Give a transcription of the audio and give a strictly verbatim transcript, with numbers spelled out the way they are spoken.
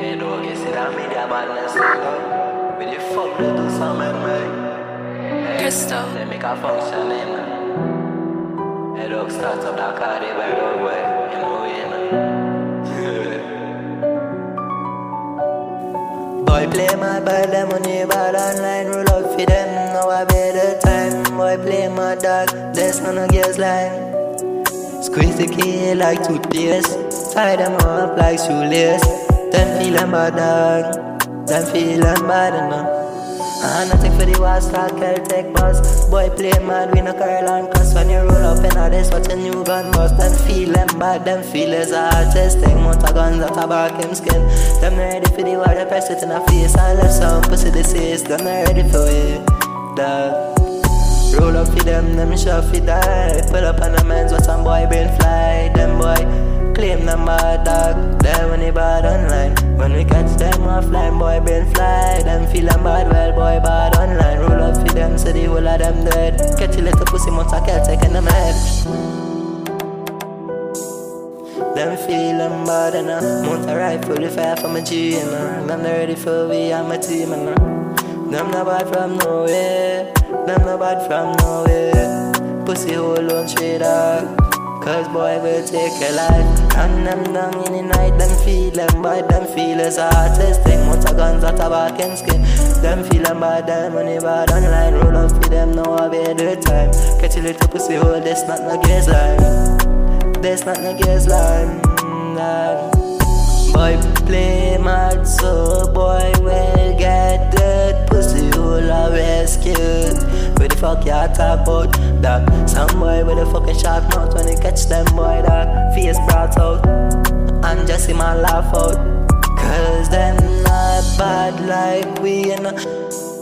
Hey dog, you see that media badness, dog? Will you fuck to do something, man? Hey, Crystal. they make a function, eh, man? Hey dog, start up that car, they buy dog, boy. You know, you know. Boy, play mad, buy them money, bad online, roll out for them. Now I better time. Boy, play mad, dog, there's none of girls line. Squeeze the key like toothpaste, tie them up like shoelace. Them feelin' bad, dog, them feelin' bad enough. And nothing for the war star, Celtic boss. Boy play mad, we no Caroline cause when you roll up in all this, what a new gun bust. Them feelin' bad, them feel as a artist. Take motor guns out of back him skin. Them not ready for the war, they press it in a face and left some pussy disease. Them not ready for it, dog. Roll up for them, them shot fi die. Pull up on the men's, what some boy brain fly. Them boy claim them bad, dog. Them when they bad online. When we catch them offline, boy brain fly. Them feelin' bad, well boy bad online. Roll up for them, so the whole of them dead. Catch a little pussy, monster Celtic in them head. Them feelin' bad and uh, mount a rifle, the fire from a G and uh, them not ready for we and my team and uh. Them not bad from nowhere, them not bad from nowhere. Pussy hold on straight dog, cause boy will take your life. And them down in the night, them feelin' bad, them feel as artists. Take motor guns out of back and skin. Them feelin' bad, them money bad online. Roll up for them, now I be the time. Catch a little pussy hole, this not no gaze line. This not no gaze line, nah. Boy play mad, so boy will get dead. Pussy hole a rescue. Where the fuck you talk about that? Some boy with a fucking sharp mouth, when they catch them boy that face brought out and just see my laugh out. Cause them not bad like we, you know.